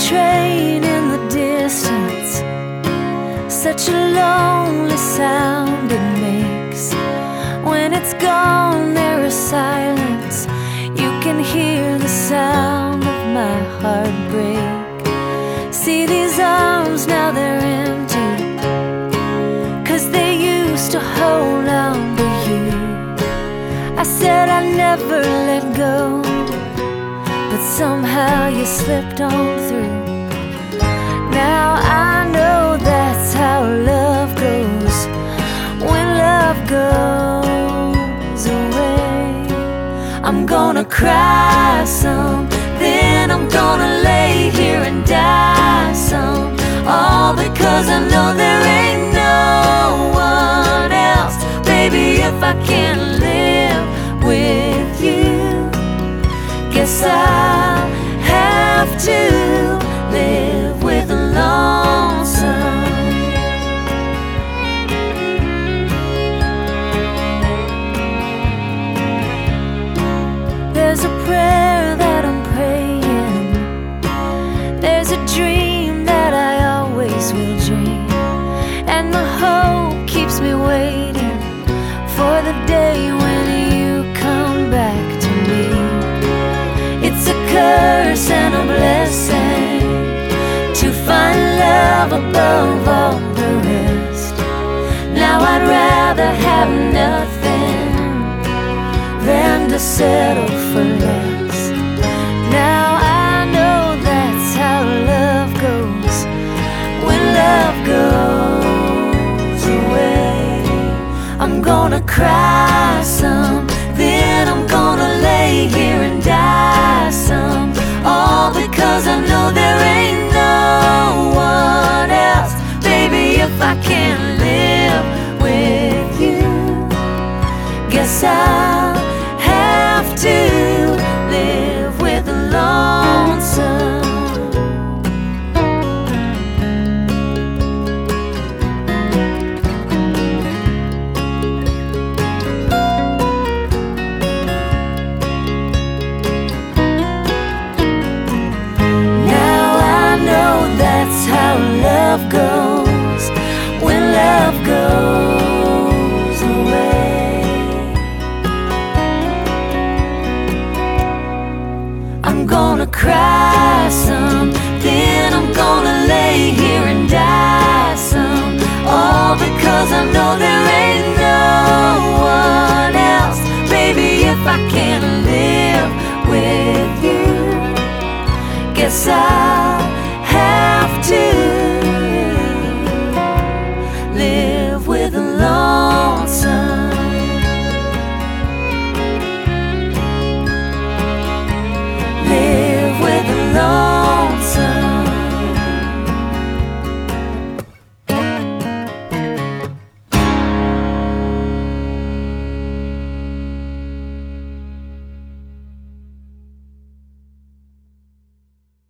train in the distance, such a lonely sound it makes. When it's gone, there is silence. You can hear the sound of my heart break. See these arms, now they're empty, 'cause they used to hold on to you. I said I'd never let go, but somehow you slipped on through. Now I know that's how love goes, when love goes away. I'm gonna cry some, then I'm gonna lay here and die some, all because I know there ain't no one else. Baby, if I can't live with you, guess I'll have to live with a lonesome. There's a prayer that I'm praying, there's a dream that I always will dream, and the hope keeps me waiting for the day when you come back to me. It's a curse and a blessing to find love above all the rest. Now I'd rather have nothing than to settle for less. Now I know that's how love goes, when love goes away. I'm gonna cry some, then I'm gonna lay here and die some, all because I know there ain't no one else. Baby, if I can't live with you, guess I'll have to live with a lonesome. How love goes, when love goes away. I'm gonna cry some, then I'm gonna lay here and die some, all because I know there